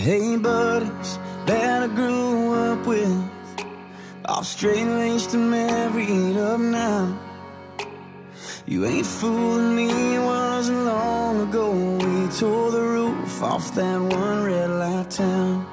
Hey buddies that I grew up with, all straight-laced and married up now. You ain't fooling me, it wasn't long ago we tore the roof off that one red light town.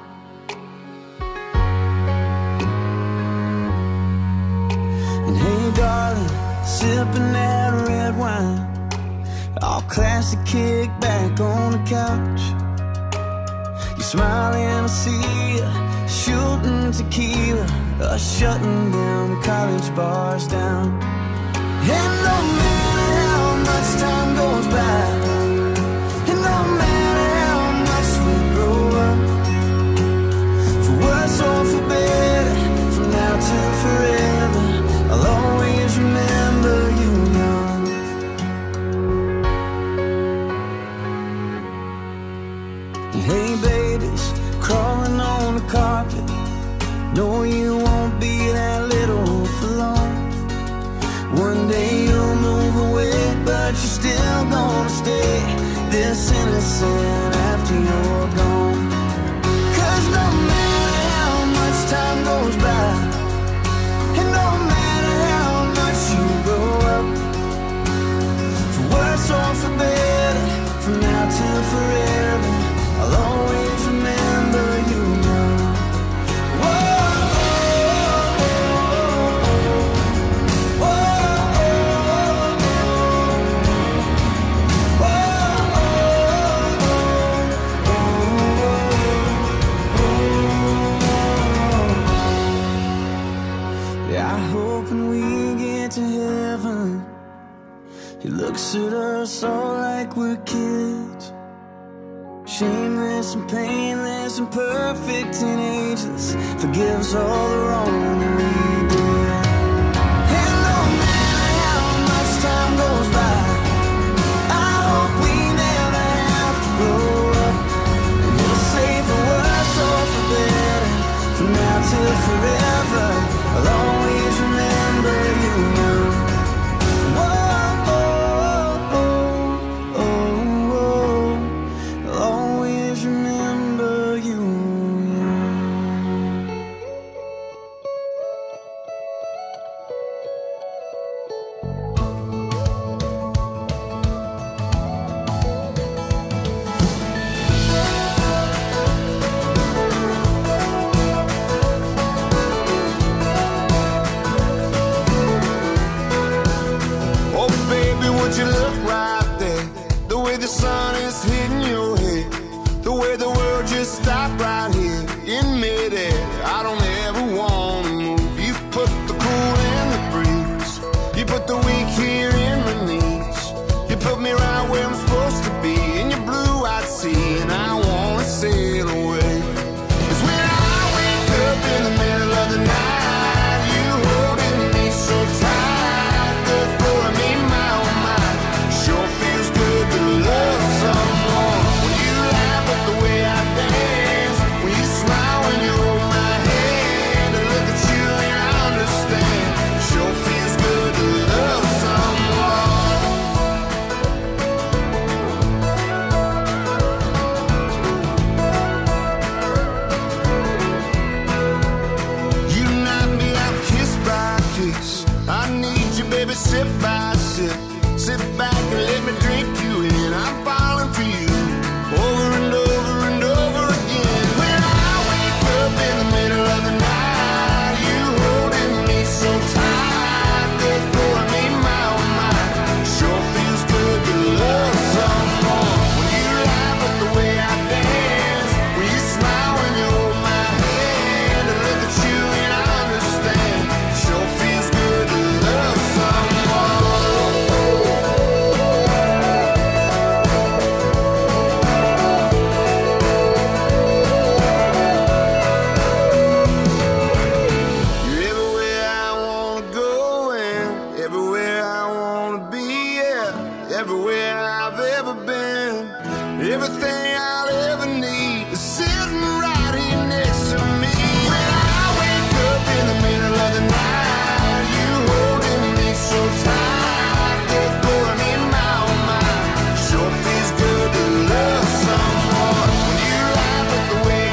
And hey darling, sipping that red wine, all classic, kick back on the couch. You smiling, I see you shooting tequila, shutting them college bars down. And no matter how much time goes by, and no matter how much we grow up, for worse or for better, from now till forever, I'll always remember you young. Hey babies, crawling on the carpet, no you won't be that little for long. One day you'll move away, but you're still gonna stay this innocent after you're gone. 'Cause no matter how much time goes by, and no matter how much you grow up, for worse or for better, from now till forever, I'll always remember you young. Yeah, I hope when we get to heaven, He looks at us all like we're kids, shameless and painless and perfect and ageless, forgives all the wrong that we did. And no matter how much time goes by, I hope we never have to grow up. And He'll say for worse or for better, from now till forever, I'll always remember you young. You look right there, the way the sun is hitting your head, the way the world just stopped right here in midair. I don't ever wanna move. You put the cool in the breeze, you put the weak here in my knees, you put me right where I'm supposed to be in your blue-eyed sea, and I wanna sail away. 'Cause when I wake up in the middle of the night, you holding me so tight, the thought of me, my oh my, sure feels good to love someone. When you laugh at the way I dance, when you smile when you hold my hand, I look at you and I understand, sure feels good to love someone. You knock me out kiss by kiss, I need you baby sip by sip. Sit back and let me drink you in. I'm falling for you over and over and over again. When I wake up in the middle of the night, you holding me so tight, the thought of me, my oh my, sure feels good to love someone. When you laugh at the way I dance, when you smile when you hold my hand, I look at you and I understand, sure feels good to love someone. Everywhere I've ever been, everything I'll ever need is sitting right here next to me. When I wake up in the middle of the night, you holding me so tight, the thought of me, my oh my, sure feels good to love someone. When you laugh at the way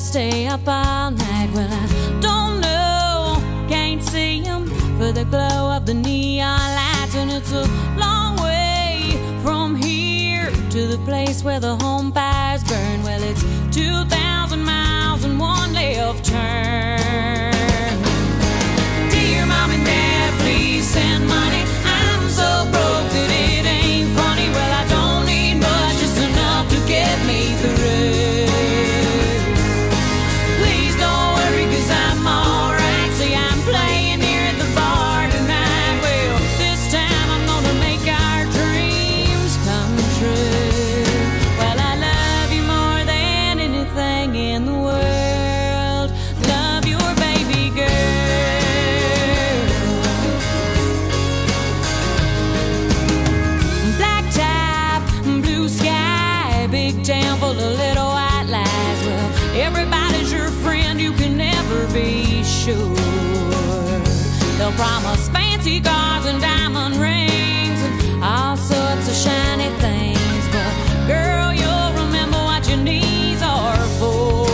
stay up all night. Well, I don't know, can't see them for the glow of the neon lights. And it's a long way from here to the place where the home fires burn. Well, it's 2,000 miles and one left turn. Dear Mom and Dad, please send money. I'm so broke that it ain't funny. Well, I don't need much, just enough to get me through. Please don't worry, 'cause I'm alright. See, I'm playing here at the bar tonight. Well, this time I'm gonna make our dreams come true. Well, I love you more than anything in the world. Love your baby girl. Black top, blue sky, big town full of little white lies. Well, everybody's your friend, you can never be sure. They'll promise fancy cars and diamond rings and all sorts of shiny things, but girl, you'll remember what your knees are for.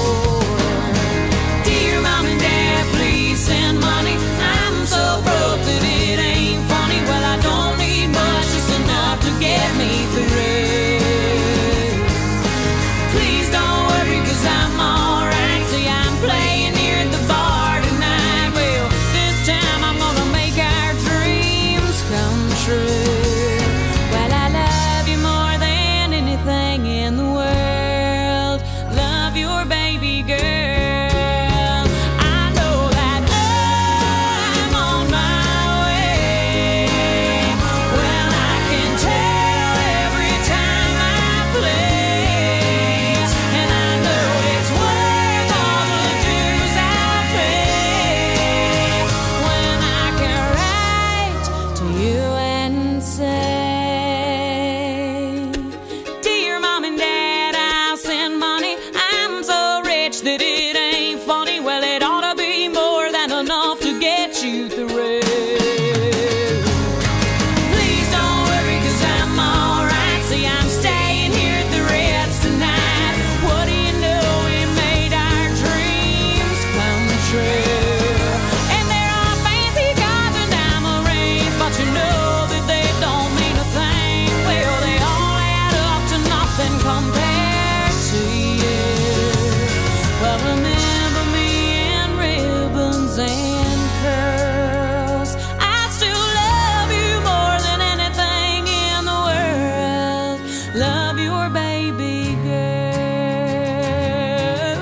Dear Mom and Dad, please send money. I'm so broke that it ain't funny. Well, I don't need much, just enough to get me through. Please don't worry, 'cause I'm alright. See, I'm playing here at the bar tonight. Well, this time I'm gonna make our dreams come true. Well, I love you more than anything in the world. Love your baby girl. I know that I'm on my way. Well, I can tell every time I play, and I know it's worth all the dues I pay. When I can write to you and say, dear Mom and Dad, I'll send money. I'm so rich that it ain't funny. Well, it ought to be more than enough to get you through. Please don't worry, 'cause I'm alright. See, I'm staying here at the Ritz tonight. What do you know, we made our dreams come true. And there are fancy cars and diamond rings, but you know that they don't mean a thing. Well, they all add up to nothing compared to you. Well, remember me in ribbons and curls. I still love you more than anything in the world. Love your baby girl.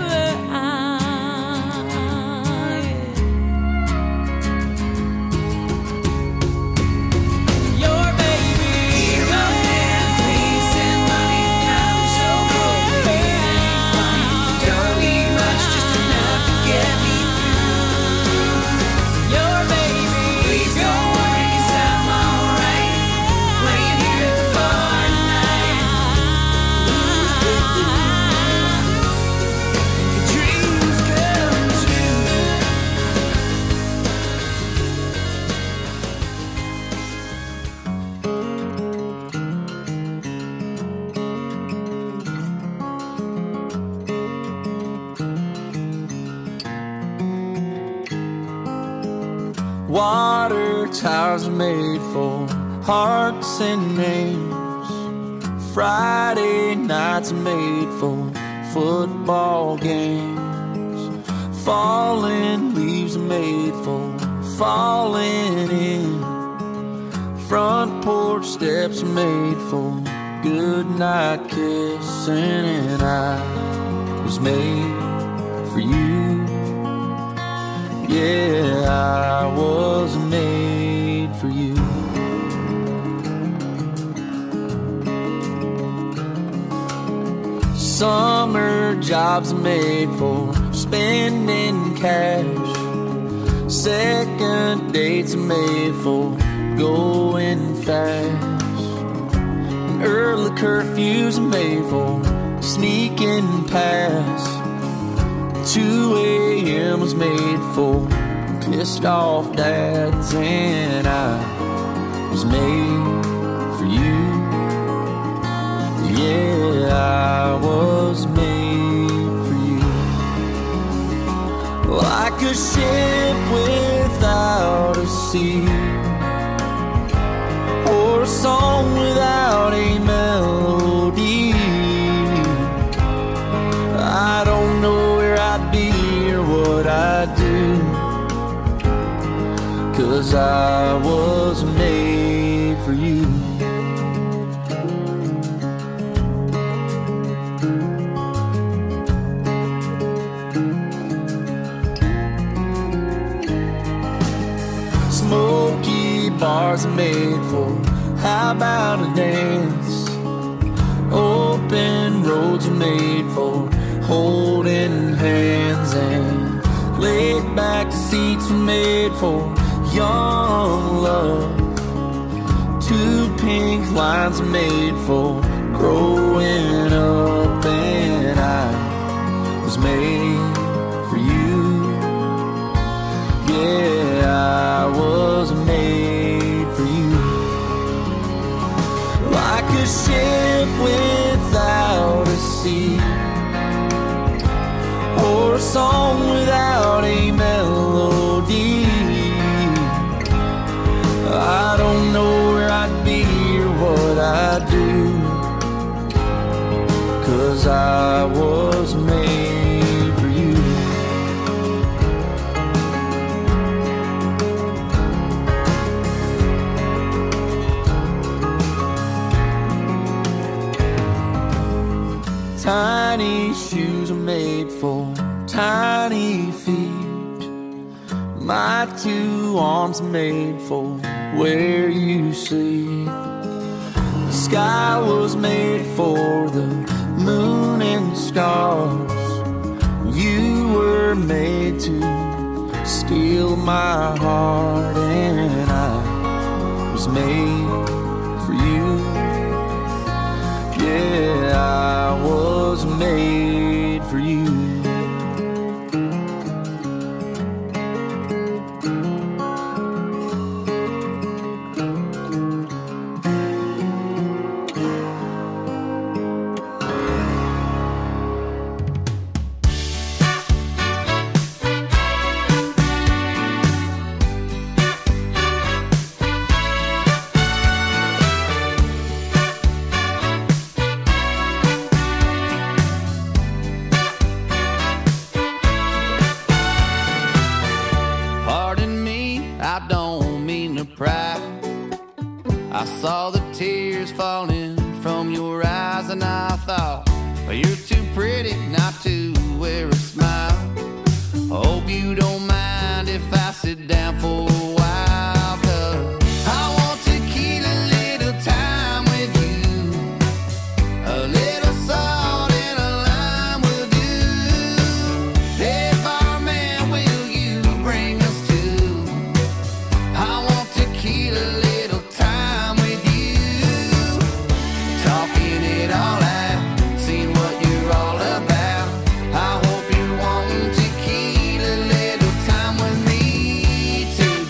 Your baby girl. Please send money. I'm so broke that it ain't funny. Don't need much, just enough to get me through. Your baby. Please don't worry, 'cause I'm alright. Playing here at the bar tonight. Your dreams come true. Water towers are made for hearts and names. Friday nights are made for football games. Falling leaves are made for falling in. Front porch steps are made for good night kissing. And I was made for you. Yeah, I was made for you. Summer jobs are made for spending cash. Second dates are made for going fast. And early curfews are made for sneaking past. 2 a.m. was made for pissed off dads. And I was made for you. Yeah, I was made for you. sea, or a song without a melody. I don't know where I'd be or what I'd do, 'cause I was made for you. Smoky bars are made for, how about a dance? Open roads are made for holding hands, and laid back seats are made for young love. Two pink lines are made for growing up, and I was made for you. Yeah, I was made for you. Like a ship without a sea, or a song without a melody. I don't know where I'd be or what I'd do, 'cause I was made for you. Tiny shoes are made for tiny feet. My two arms are made for where you sleep. The sky was made for the moon and stars. You were made to steal my heart, and I was made for you. Yeah, I was made for you. I saw the tears falling from your eyes, and I thought, well, you're too pretty not to wear a smile. Hope you don't mind if I sit down for a while, 'cause I want to keep a little time with you. A little salt and a lime will do. Hey, barman, will you bring us to? I want to keep a little time with you. Talking it all out, seeing what you're all about. I hope you're wanting to keep a little time with me too.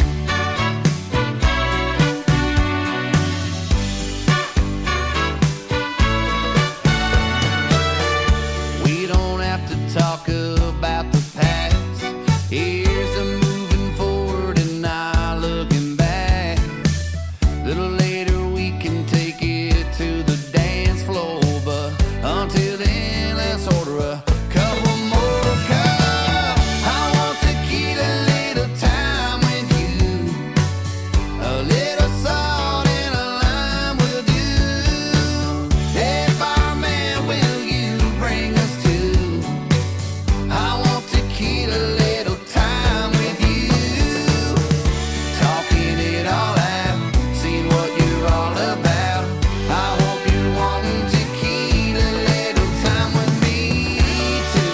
We don't have to talk about the past. Here's a moving forward and not looking back. Little later we can take it to the dance floor, but until then let's order a couple more cups. I want to keep a little time with you. A little salt and a lime will do. Hey, barman, will you bring us to? I want to keep a little time with you. Talking it all out, seeing what you're all about. I hope you're wanting to keep a little time with me too.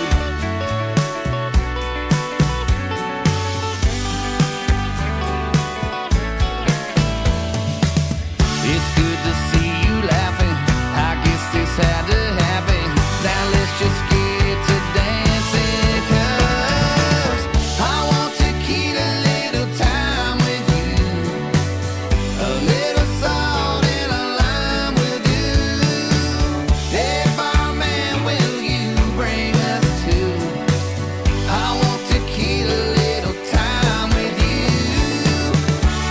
It's good to see you laughing. I guess this had to happen. Now let's just get to dancing, 'cause I want to keep a little time with you. A little salt and a lime will do. Hey, barman, will you bring us to? I want to keep a little time with you.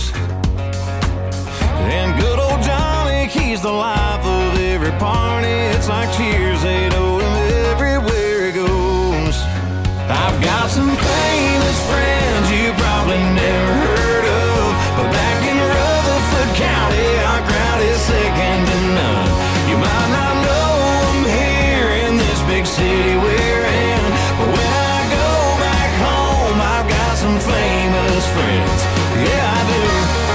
And good old Johnny, he's the life of every party. It's like cheers, they know him everywhere he goes. I've got some famous friends you probably never heard of, but back in Rutherford County, our crowd is second to none. You might not know them here in this big city we're in, but when I go back home, I've got some famous friends. Yeah, I do.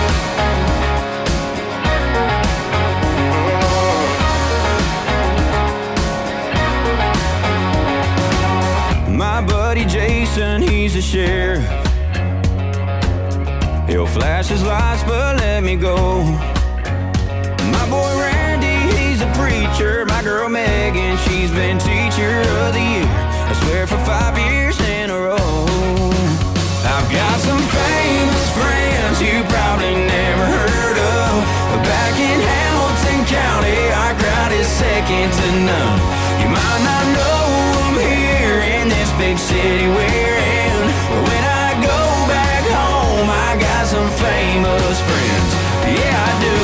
My buddy Jason, he's a sheriff. He'll flash his lights but let me go. My boy Randy, he's a preacher. My girl Megan, she's been teacher of the year, I swear for 5 years in a row. I've got some famous friends you probably never heard of, but back in Hamilton County, our crowd is second to none. You might not know them here in this big city we're in, but when I go back home, I got some famous friends. Yeah, I do.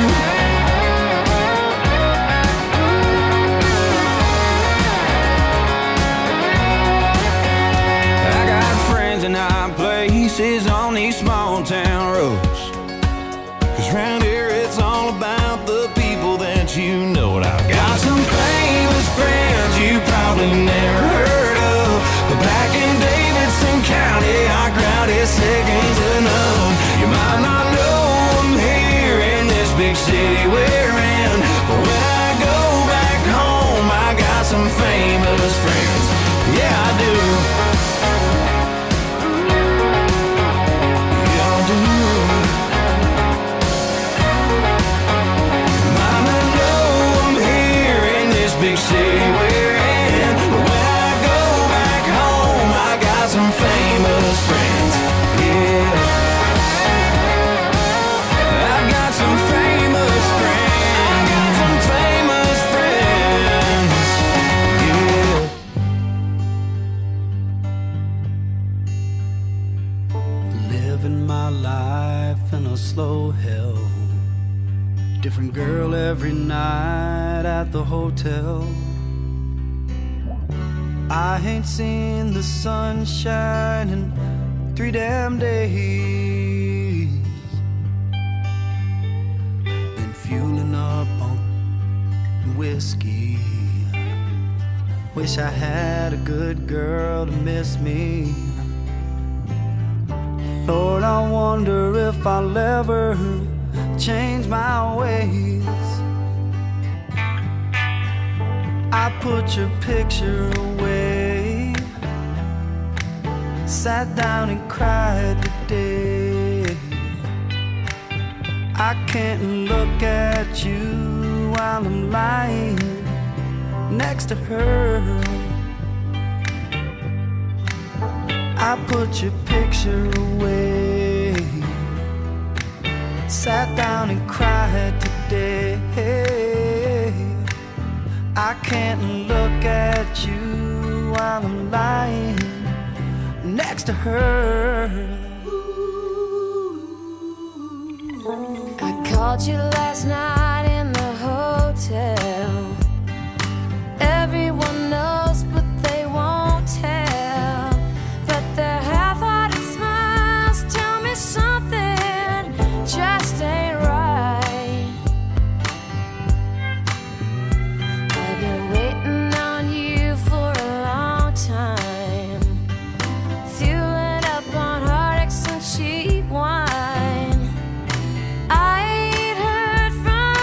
I got friends in high places on these small town roads, 'cause round here it's all about the people that you know. And I've got some famous friends you probably never heard of, but back in Davidson County, our crowd is second to none. You might not know them here in this big city we're in, but when I go back home, I got some famous friends. Yeah, I do. Yeah, I do. Might not know them here in this big city we're in, but when I go back home, I got some famous friends. Yeah, I've got some famous friends. Got some famous friends. Yeah. Living my life in a slow hell. Different girl every night at the hotel. I ain't seen the sunshine in 3 damn days. Been fueling up on whiskey. Wish I had a good girl to miss me. Lord, I wonder if I'll ever change my ways. I put your picture away, sat down and cried today. I can't look at you while I'm lying next to her. I put your picture away, sat down and cried today. I can't look at you while I'm lying next to her. I called you last night in the hotel. Everyone knows, but they won't tell. But their half-hearted smiles tell me something just ain't right. I've been waiting on you for a long time, fueling up on heartaches and cheap wine. I ain't heard from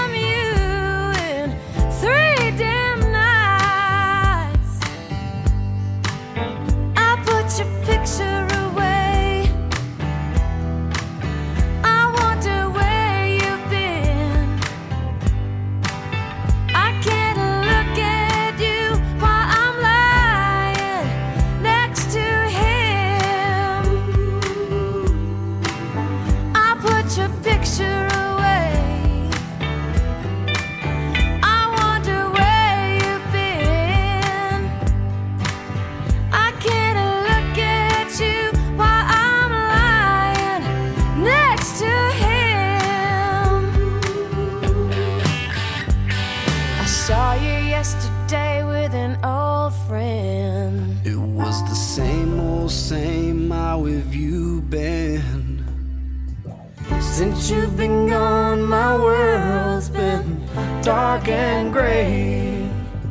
Since you've been gone, my world's been dark and gray.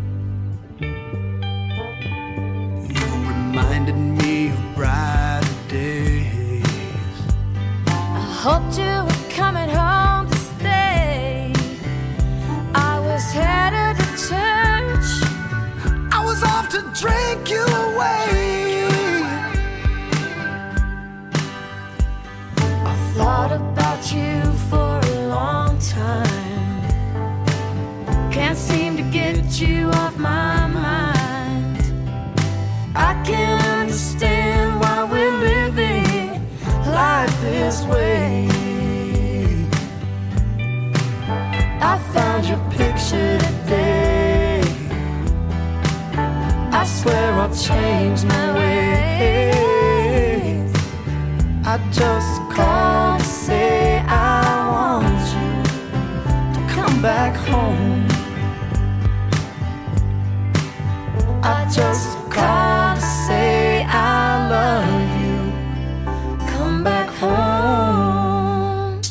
You reminded me of brighter days. I hoped you were coming home to stay. I was headed to church. I was off to drink you away. I thought about you for a long time. Can't seem to get you off my mind. I can't understand why we're living life this way. I found your picture today. I swear I'll change my ways. I just called to say I want you to come back home. I just called to say I love you. Come back home.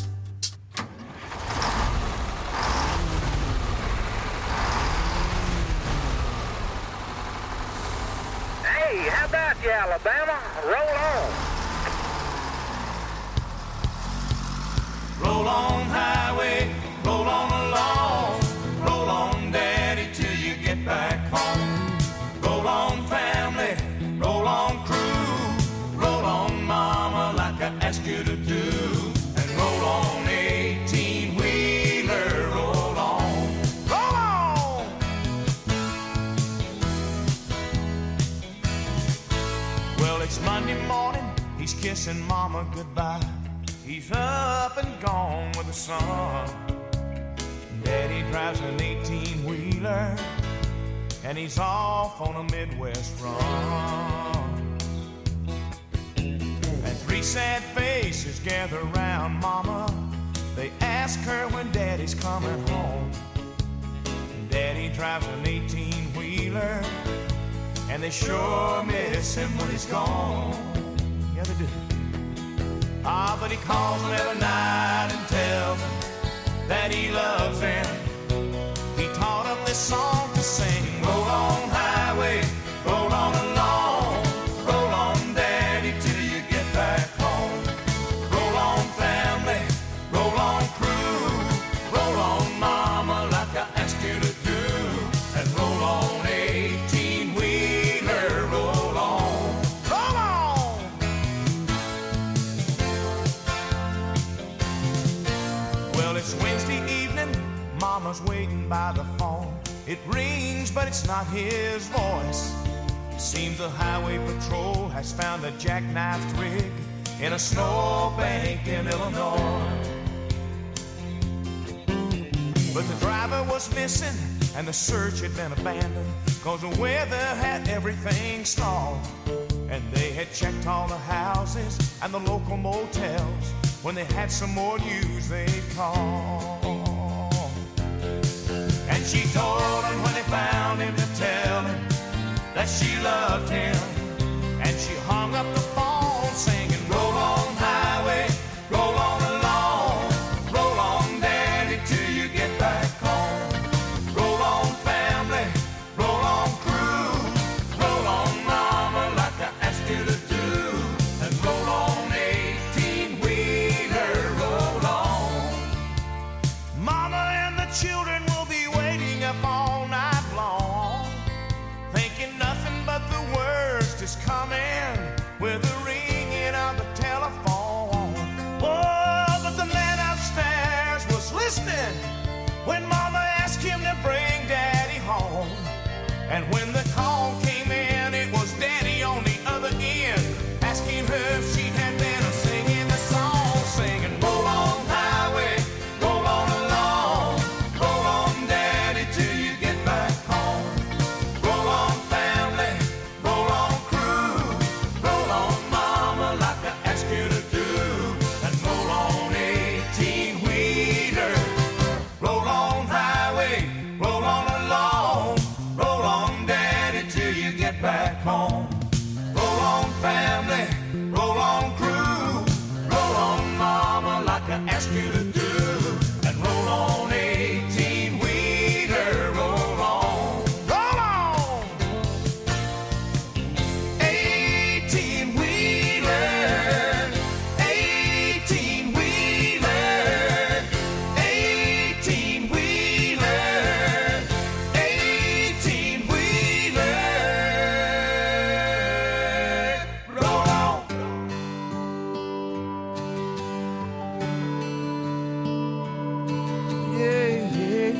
Hey, how about you, Alabama? Roll on. Roll on, highway, roll on along. Roll on, daddy, till you get back home. Roll on, family, roll on, crew. Roll on, mama, like I asked you to do. And roll on, 18-wheeler, roll on. Roll on! Well, it's Monday morning, he's kissing mama goodbye. He's up and gone with the sun. Daddy drives an 18-wheeler, and he's off on a Midwest run. And three sad faces gather round mama. They ask her when daddy's coming home. Daddy drives an 18-wheeler, and they sure miss him when he's gone. Yeah, they do. Ah, but he calls them every night and tells them that he loves them. He taught them this song to sing. Roll on, highway, roll on along. Roll on, daddy, till you get back home. Roll on, family, roll on, crew. Roll on, mama, like I asked you to do. And roll on, 18-wheeler, roll on. Roll on! Well, it's Wednesday evening, mama's waiting by the phone. It rings, but it's not his voice. Seems the highway patrol has found a jackknifed rig in a snowbank in Illinois. But the driver was missing, and the search had been abandoned, 'cause the weather had everything stalled. And they had checked all the houses and the local motels. When they had some more news, they'd call. And she told him when they found him to tell him that she loved him. And she hung up the phone singing, roll on, highway, roll on along. Roll on, daddy, till you get back home. Roll on, family, roll on, crew. Roll on, mama, like I asked you to do. And roll on, 18-wheeler, roll on. Mama and the children will be waiting up all night long, thinking nothing but the worst is coming with the ringing of the telephone. Oh, but the man upstairs was listening when mama asked him to bring daddy home. And when the call came in, it was daddy on the other end, asking her if she had been singing the song, singing, roll on, highway, roll on along. Roll on, daddy, till you get back home. Roll on, family, roll on, crew. Roll on, mama, like I asked you to do. And roll on, 18-wheeler. Roll on, highway, roll on along. Roll on, daddy. you to do and roll on 18-wheeler, roll on. Roll on! 18-wheeler, 18-wheeler, 18-wheeler, 18-wheeler, roll on. Yeah, yeah,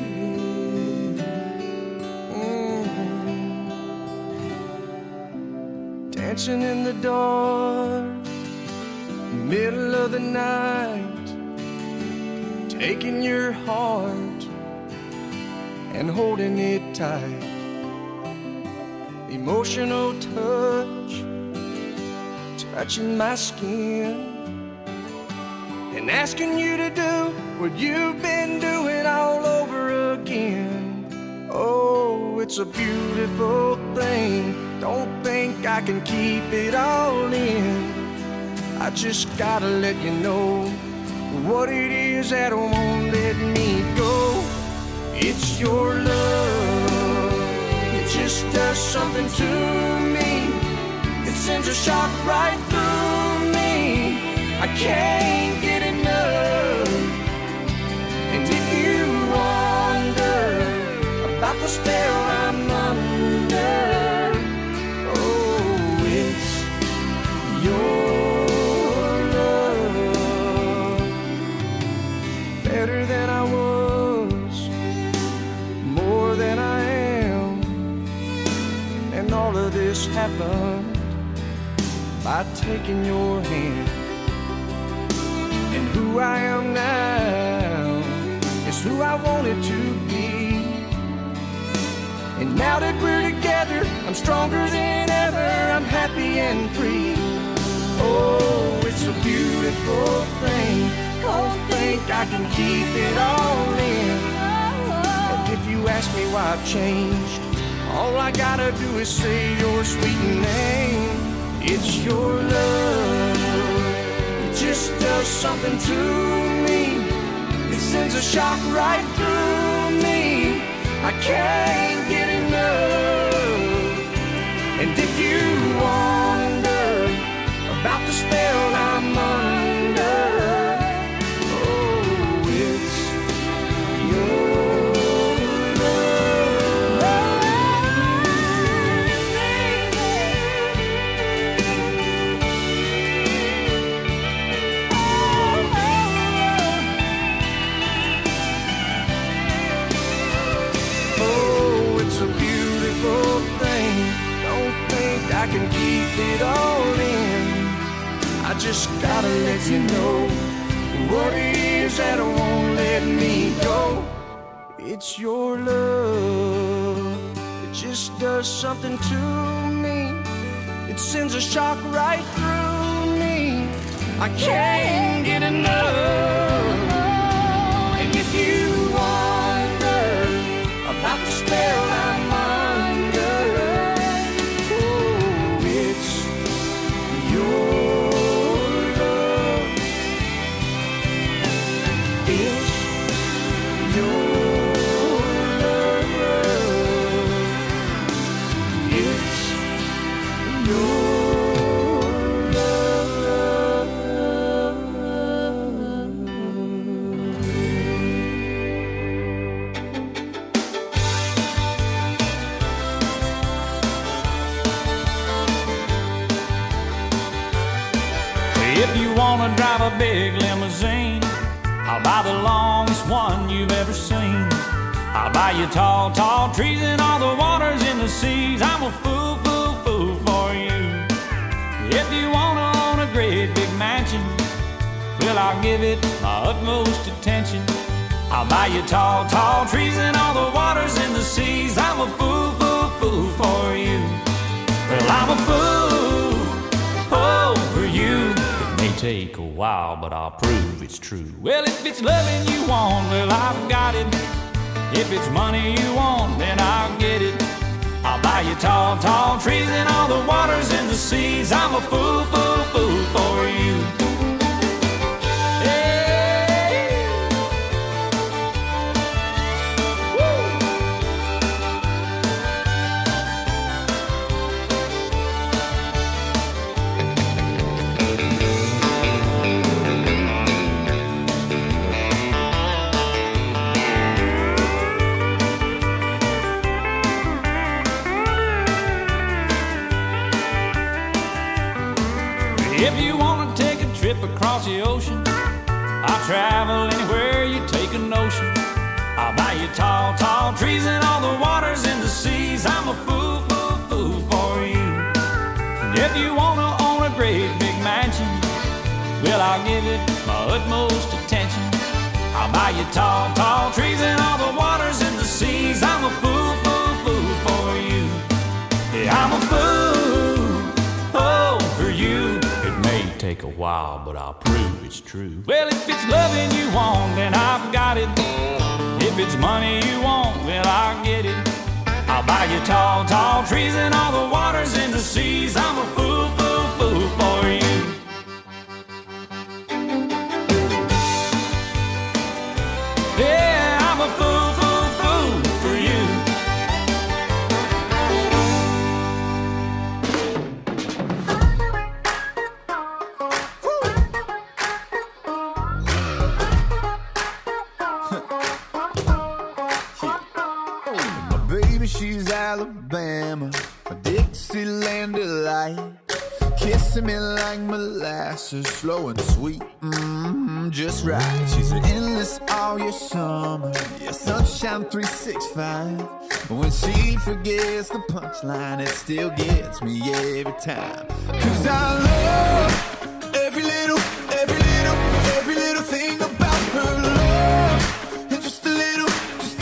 dancing in the dark, middle of the night, taking your heart and holding it tight. Emotional touch, touching my skin, and asking you to do what you've been doing all over again. Oh, it's a beautiful thing. Don't think I can keep it all in. I just gotta let you know what it is that won't let me go. It's your love. It just does something to me. It sends a shock right through me. I can't get enough. And if you wonder about the spell I'm under, oh, it's your love. Better than I was, more than I am. And all of this happened by taking your hand. And who I am now is who I wanted to be. And now that we're together, I'm stronger than ever. I'm happy and free. Oh, it's a beautiful thing. Don't think I can keep it all in. And if you ask me why I've changed, all I gotta do is say your sweet name. It's your love. It just does something to me. It sends a shock right through me. I can't get enough. And if you wonder about the spell I'm under, oh, it's your I can keep it all in. I just gotta let you know what it is that won't let me go. It's your love. It just does something to me. It sends a shock right through me. I can't get enough. And if you wonder about the spell I'm under, If you wanna drive a big limousine, I'll buy the longest one you've ever seen. I'll buy you tall, tall trees and all the waters in the seas. I'm a fool, fool, fool for you. If you wanna own a great big mansion, well, I'll give it my utmost attention. I'll buy you tall, tall trees and all the waters in the seas. I'm a fool, fool, fool for you. Well, I'm a fool, oh, for you. May take a while, but I'll prove it's true. Well, if it's loving you want, well, I've got it. If it's money you want, then I'll get it. I'll buy you tall, tall trees and all the waters in the seas. I'm a fool, fool, fool for you. Hey. trip across the ocean. I'll travel anywhere you take a notion. I'll buy you tall, tall trees and all the waters in the seas. I'm a fool, fool, fool for you. And if you wanna own a great big mansion, well, I'll give it my utmost attention. I'll buy you tall, tall trees and all the waters in the seas. I'm a fool, fool, fool for you. Yeah, I'm a fool, oh, for you. It may take a while, but I'll prove it's true. Well, if it's loving you want, then I've got it. If it's money you want, well, I'll get it. I'll buy you tall, tall trees and all the waters in the seas. I'm a fool, fool, fool for you. Yeah, I'm a fool, fool, fool for you. Baby, she's Alabama, a Dixieland delight. Kissing me like molasses, slow and sweet, just right. She's endless all year summer, yeah, sunshine 365. When she forgets the punchline, it still gets me every time. 'Cause I love every little thing about her love. And just a little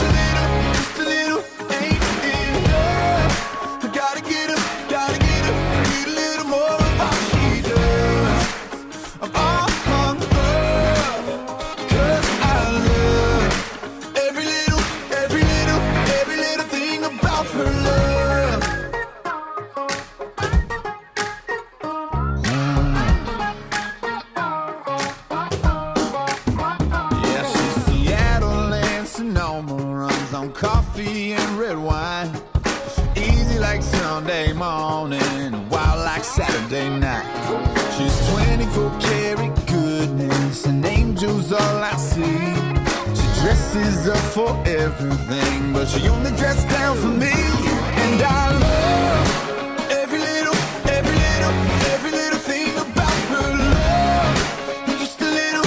ain't enough. I gotta get her, need a little more of what she does. I'm all hung up, 'cause I love every little thing about her love. Yeah, she's Seattle and Sonoma, runs on coffee and red wine. Easy like Sunday morning, wild like Saturday night. She's 24 karat goodness, and angels all I see. She dresses up for everything, but she only dressed down for me. And I love every little thing about her love. And just a little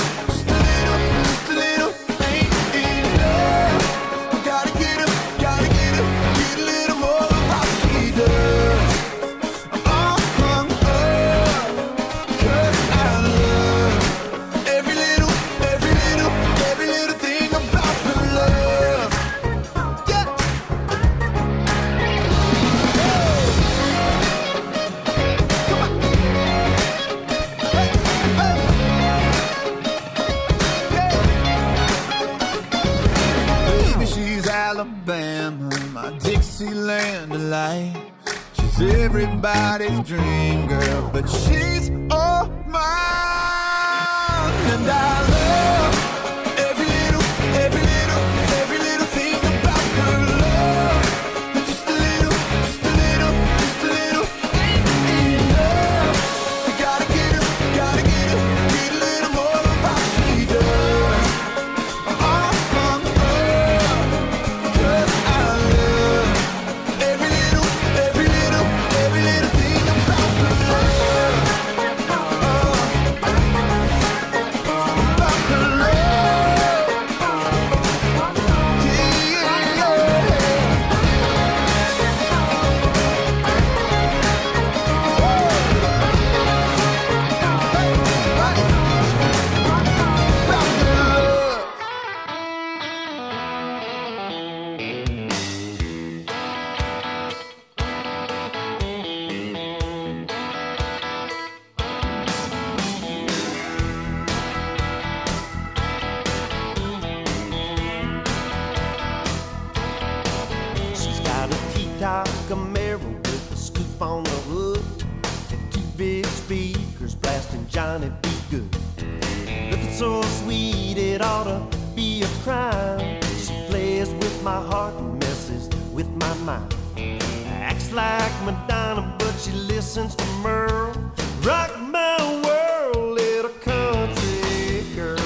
ain't enough. I gotta get her, need a little more of what she does. I'm all hung up, 'cause I love every little thing about her love. Yeah. Come on. Hey, hey. Baby, she's Alabama, my Dixieland delight. She's everybody's dream girl, but she's all mine. And I love every little thing about her love. And just a little ain't enough. I gotta get her, need a little more of what she does. I'm all hung up, 'cause I love every little thing about her love. About her love. About her love. She's got a T-top Camaro with a scoop on the hood and two big speakers blasting Johnny B. Good. Looking so sweet it ought to be a crime. She plays with my heart and messes with my mind. Acts like Madonna, but she listens to Merle. Rock my world, little country girl.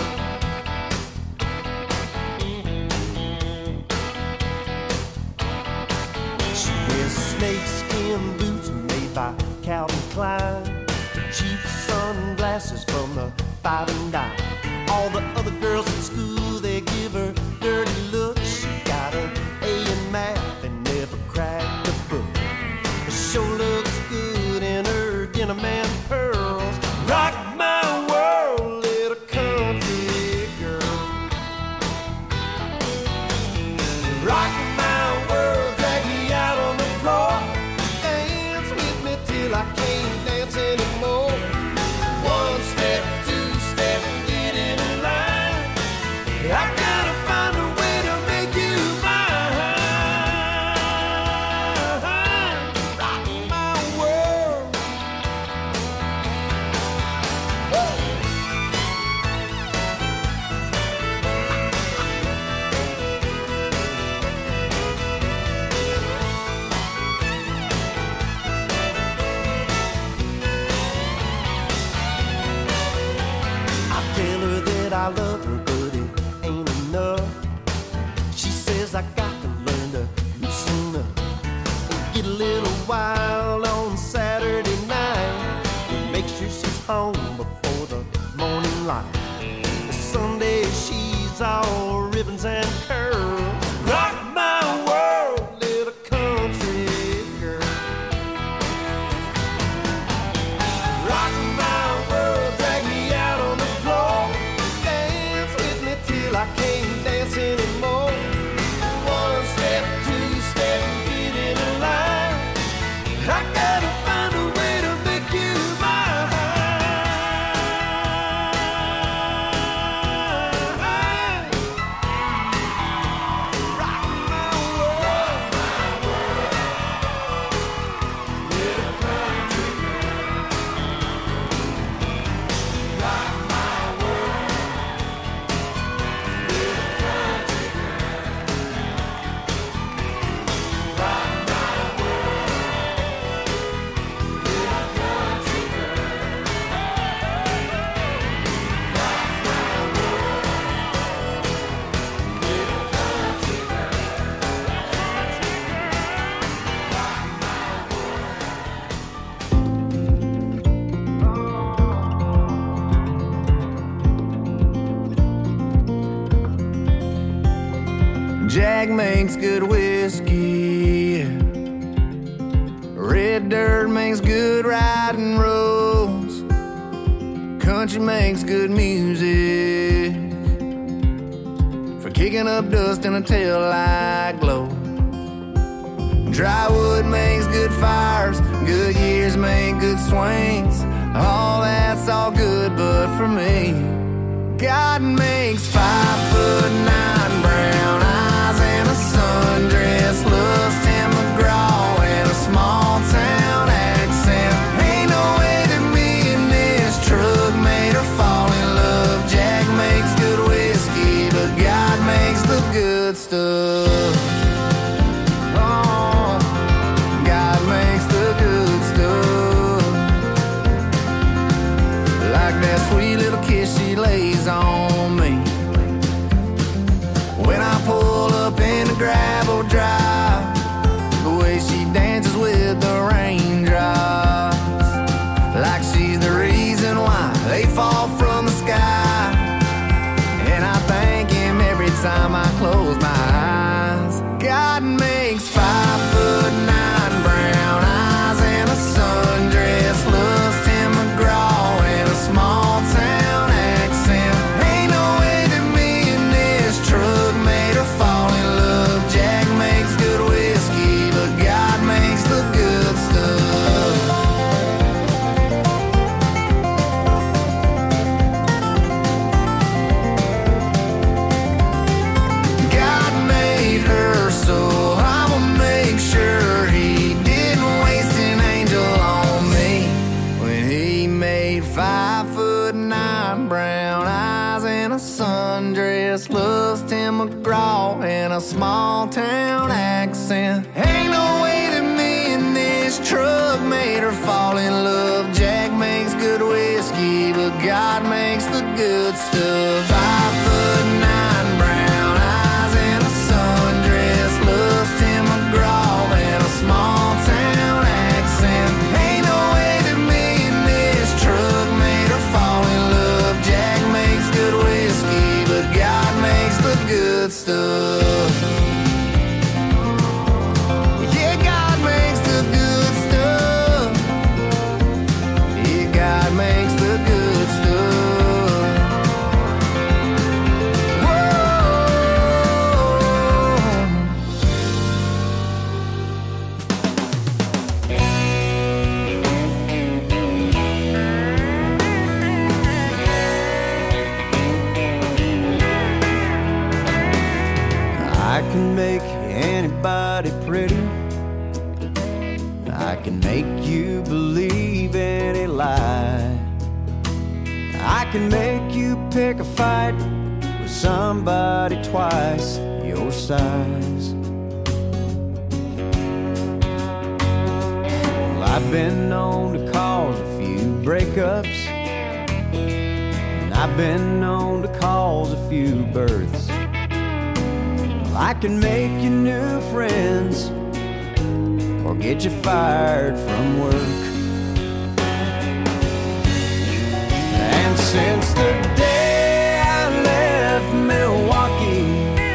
She wears snakeskin boots made by Calvin Klein, cheap sunglasses from the 5 and dime. All the other girls at school, they give her dirty looks. She got an A in math and never cracked a book. She sure looks good in her denim and pearls. Rock my world, little country girl. Rock my world, drag me out on the floor. Dance with me till I can't dance anymore. One step, two step, get in line. I gotta find a way to make you mine. Rock my world. I tell her that I love her, but it ain't enough. She says I got to learn to loosen up and get a little wild on Saturday night and make sure she's home before the morning light. Sunday she's all ribbons and curls. Rock my world, little country girl. Rock my world, drag me out on the floor. Dance with me till I can't dance anymore. One step, two step, get in a line. I gotta find a way to make you mine. Rock my world. Little country girl. Rock my world. Little country girl. Rock my world. Little country girl. Rock my world. Little country Jack makes good whiskey. Red dirt makes good riding roads. Country makes good music for kicking up dust in a tail light glow. Dry wood makes good fires. Good years make good swings. All that's all good, but for me, God makes 5'9" brown eyes and a sundress, loves Tim McGraw and a small town accent. Ain't no way that me and this truck made her fall in love. Jack makes good whiskey, but God makes the good stuff. Oh, God makes the good stuff. Like that sweet little kiss she lays on me when I pull up in the gravel drive. The way she dances with the raindrops, like she's the reason why they fall from the sky. And I thank him every time I close my eyes. God makes 5'9" brown eyes and a sundress, loves Tim McGraw and a small town accent. Ain't no way that me and this truck made her fall in love. Jack makes good whiskey, but God makes the good stuff. God made her, so I'ma make sure he didn't waste an angel on me when he made 5'9" brown eyes and a sundress, loves Tim McGraw and a small town accent. Ain't no way that me and this truck made her fall in love. Jack makes good whiskey, but God makes the good stuff. 5'9" brown eyes and a sundress, loves Tim McGraw and a small town accent. Ain't no way that me and this truck made her fall in love. Jack good stuff. Yeah, God makes the good stuff. Yeah, God makes the good stuff. I can make anybody pretty. I can make you believe any lie. I can make you pick a fight with somebody twice your size. Well, I've been known to cause a few breakups, and I've been known to cause a few births. I can make you new friends or get you fired from work. And since the day I left Milwaukee,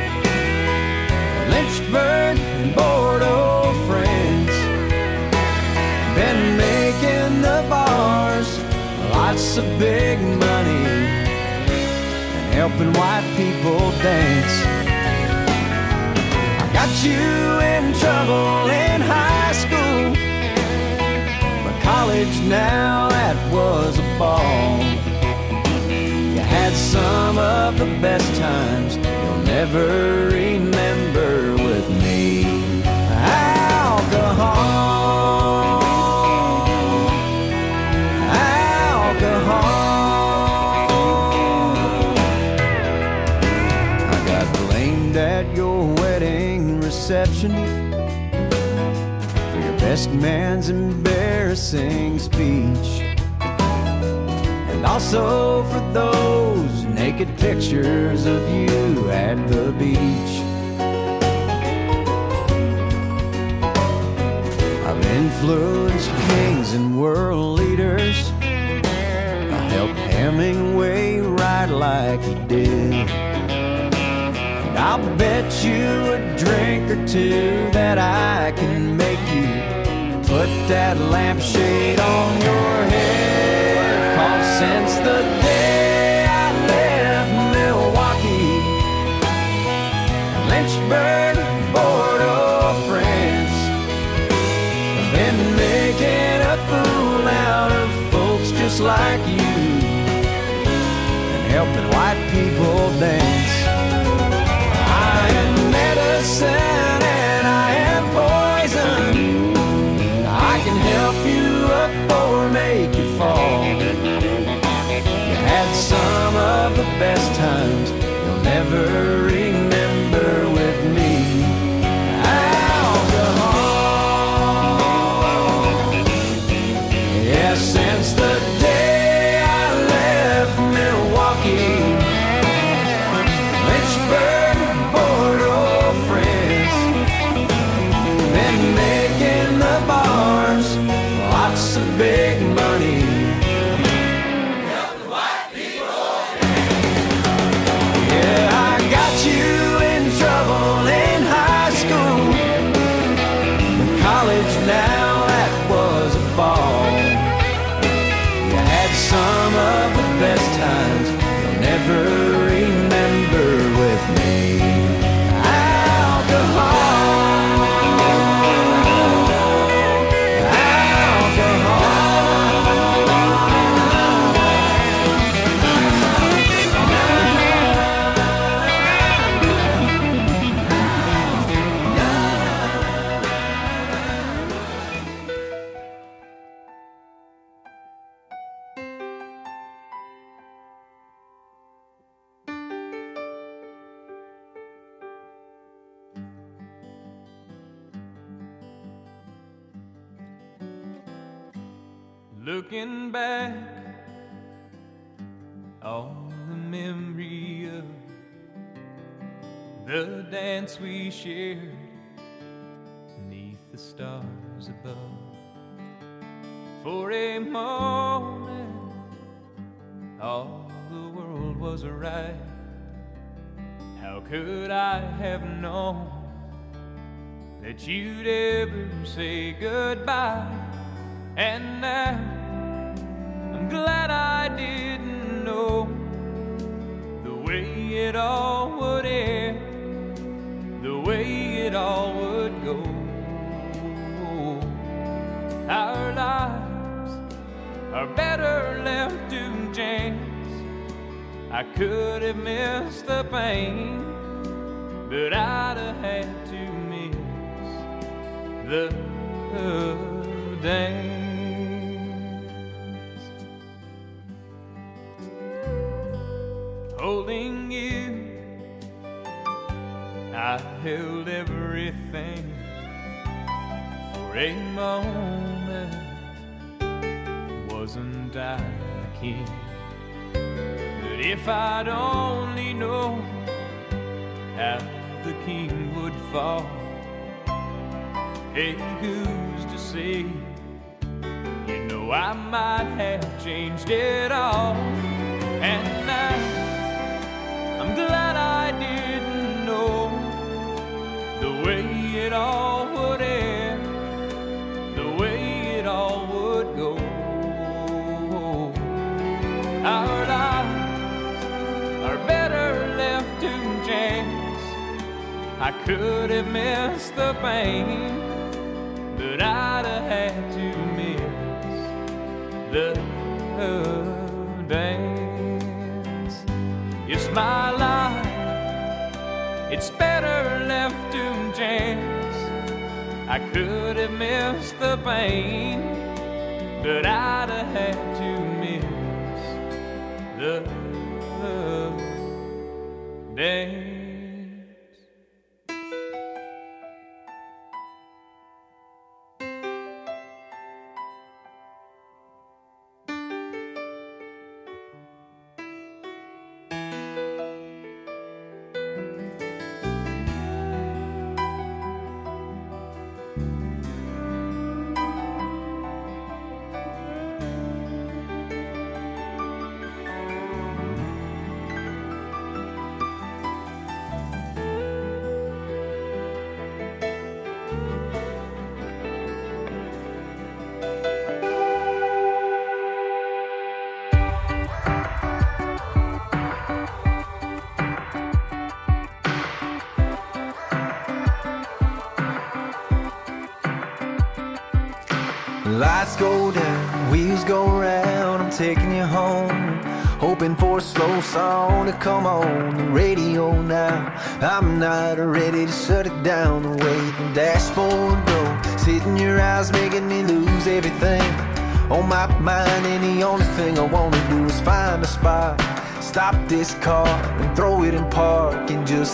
Lynchburg and Bordeaux friends, been making the bars lots of big money and helping white people dance. Got you in trouble in high school, but college now, that was a ball. You had some of the best times you'll never remember with me. Alcohol, alcohol. I got blamed at your wedding reception for your best man's embarrassing speech, and also for those naked pictures of you at the beach. I've influenced kings and world leaders. I helped Hemingway write like he did. I'll bet you a drink or two that I can make you put that lampshade on your head. 'Cause since the day I left Milwaukee, Lynchburg, Bordeaux friends have been making a fool out of folks just like you and helping white people dance. I am medicine and I am poison. I can help you up or make you fall. You had some of the best times you'll never remember with me. Alcohol. Yeah, since the day I left Milwaukee, Lynchburg, Bordeaux friends, been making the bars lots of big money. Yeah, I got you in trouble in high school, college now, that was a ball. You had some of the best times you'll never remember with me. Looking back on the memory of the dance we shared beneath the stars above. For a moment, all the world was right. How How could I have known that you'd ever say goodbye? And now I'm glad I didn't know the way it all would end, the way it all would go. Our lives are better left to chance. I could have missed the pain, but I'd have had to miss the dance. Holding you, I held everything for a moment. Wasn't I the king? But if I'd only known how the king would fall, hey, who's to say? You know I might have changed it all. And now I'm glad I didn't know the way it all would end, the way it all would go. Our lives are better left to chance. I could have missed the pain, but I'd have had to miss the dance. It's my life, it's better left to chance. I could have missed the pain, but I'd have had to miss the dance. Lights go down, wheels go round, I'm taking you home. Hoping for a slow song to come on the radio now. I'm not ready to shut it down the way the dashboard goes. Hitting your eyes, making me lose everything on my mind. And the only thing I wanna do is find a spot, stop this car and throw it in park and just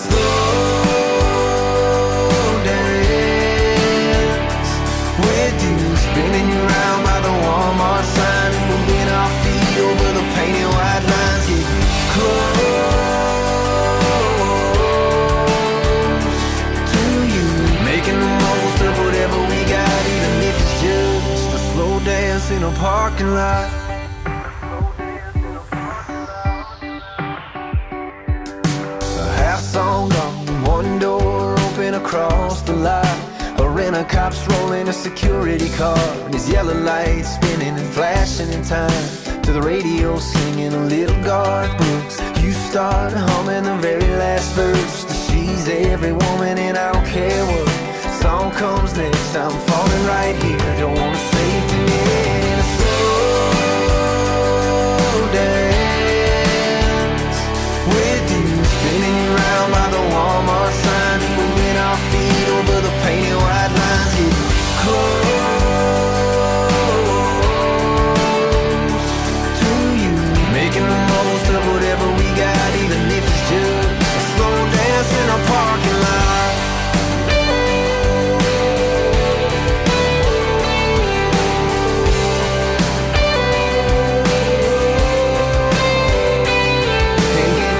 slow dance with you. Spinning you around by the Walmart sign and moving our feet over the painted white lines. Get close to you, making the most of whatever we got, even if it's just a slow dance in a parking lot. A half song gone, one door open across the lot. A cop's rolling a security car, and his yellow lights spinning and flashing in time to the radio singing a little Garth Brooks. You start humming the very last verse to She's Every Woman and I Don't Care What song comes next. I'm falling right here, don't wanna save the end. A slow dance with you, spinning you around by the Walmart sign and moving our feet over the painted white lines. Get close to you, making the most of whatever we got, even if it's just a slow dance in a parking lot. And get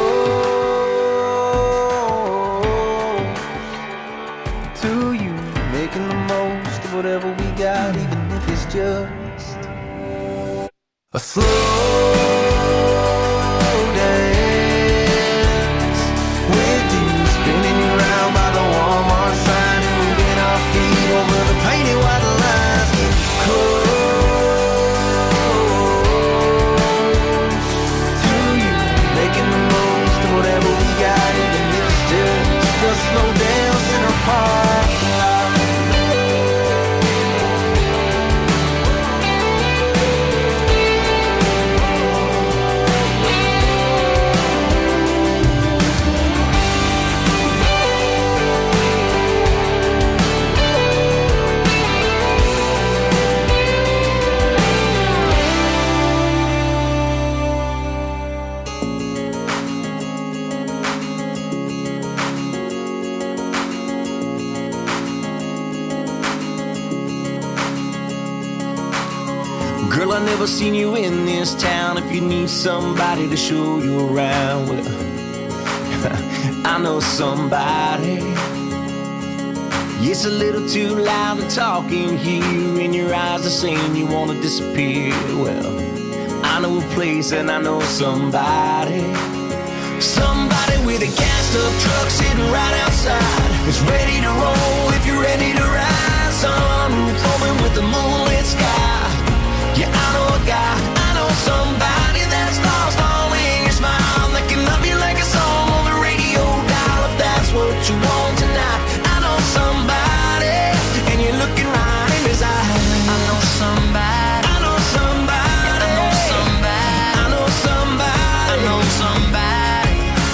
close to you, making the most of whatever we got, even if it's just a slow dance with Girl, I never seen you in this town. If you need somebody to show you around, well, I know somebody. It's a little too loud to talk in here, and your eyes are saying you wanna disappear. Well, I know a place and I know somebody. Somebody with a gassed up truck sitting right outside. It's ready to roll if you're ready to ride. Sunroof open with the moonlit sky. Yeah, I know a guy, I know somebody that's lost all in your smile. That can love you like a song on the radio dial. If that's what you want tonight, I know somebody, and you're looking right in his eyes. I know somebody. I know somebody. I know somebody. I know somebody. I know somebody.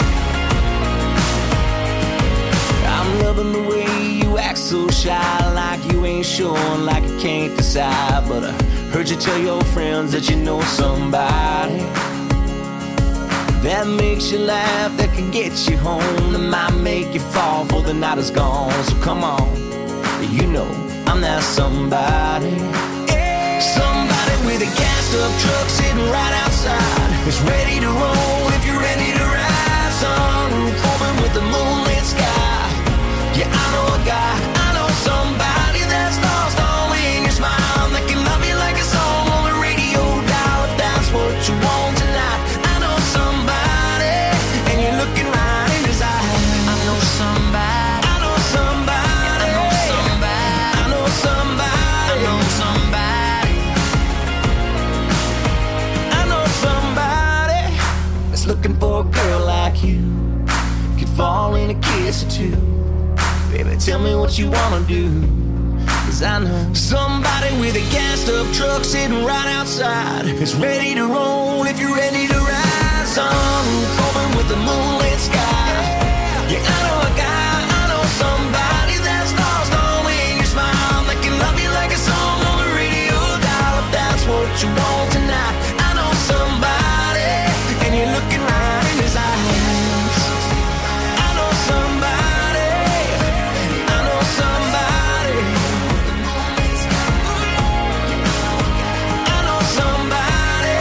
I'm loving the way you act so shy, like you ain't sure, like you can't decide. But I heard you tell your friends that you know somebody that makes you laugh, that can get you home, that might make you fall before the night is gone. So come on, you know I'm that somebody. Somebody with a gassed up truck sitting right outside. It's ready to roll if you're ready to ride. Sunroof open with the moonlit sky. Yeah, I know a guy, I know somebody that's lost all in your smile. That can love you like a song on the radio dial. If that's what you want tonight, I know somebody, and you're looking right in his eyes. I know somebody. I know somebody. I know somebody. I know somebody. I know somebody. I know somebody that's looking for a girl like you. Could fall in a kiss or two. Baby, tell me what you wanna do, 'cause I know somebody with a gassed up truck sitting right outside. It's ready to roll if you're ready to ride. Sunroof open with the moonlit sky. Yeah, I know a guy, I know somebody that's lost all in your smile. That can love you like a song on the radio dial. If that's what you want tonight, I know somebody, and you're looking right in his eyes. I know somebody. I know somebody. I know somebody.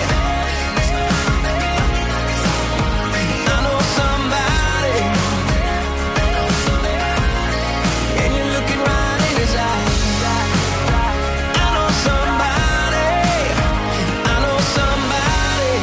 I know somebody. And you're looking right in his eyes. I know somebody. I know somebody.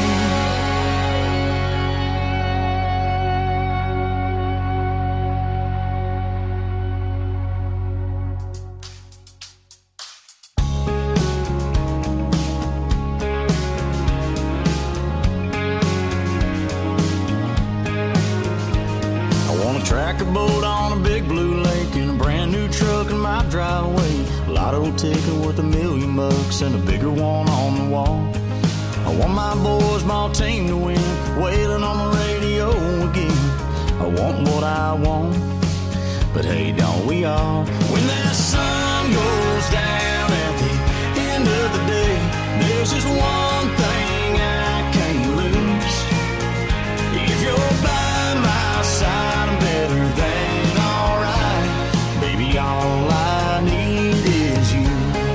I want a tractor boat on a big blue lake and a brand new truck in my driveway. A lotto ticket worth $1,000,000 and a bigger one on the wall. I want my boys, my team to win, wailing on the radio again. I want what I want, but hey, don't we all? When that sun goes down at the end of the day, there's just one thing I can't lose. If you're by my side, I'm better than alright. Baby, all I need is you.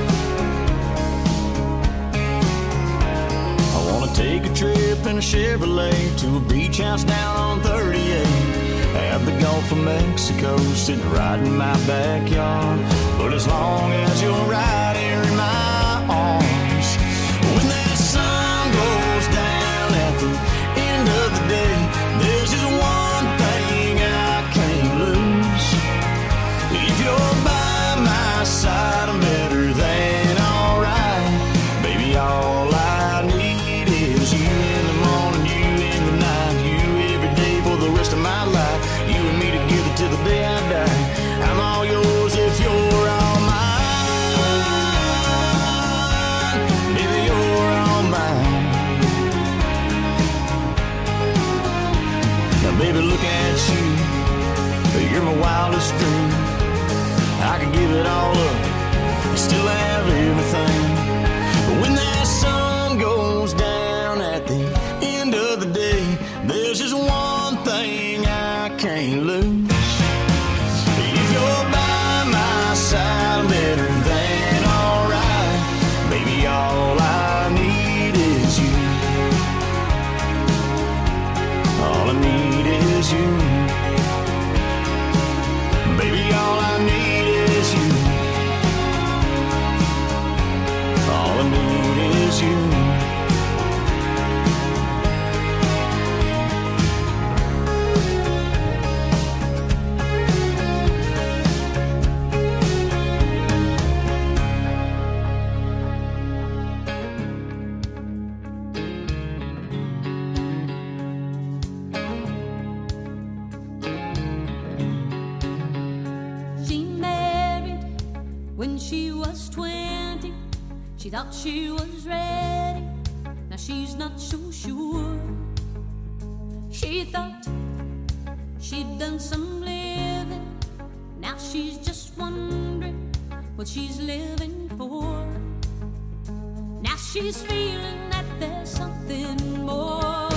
I wanna take a trip in a Chevrolet to a beach house down on 38. Have the Gulf of Mexico sitting right in my backyard. But as long as you're right here in my arms, when that sun goes down at the end of the day, there's just one thing I can't lose. If you're by my side, I'm better than alright. Baby, all I need is you in the morning, you in the night, you every day for the rest of my life. You and me together till the day I die. I'm all yours if you're all mine. Baby, you're all mine. Now, baby, look at you. You're my wildest dream. I could give it all up, still have everything. But when that sun goes down at the end of the day, there's just one thing I can't lose. If you're by my side, I'm better than alright. Baby, all I she was 20, she thought she was ready. Now she's not so sure. She thought she'd done some living. Now she's just wondering what she's living for. Now she's feeling that there's something more.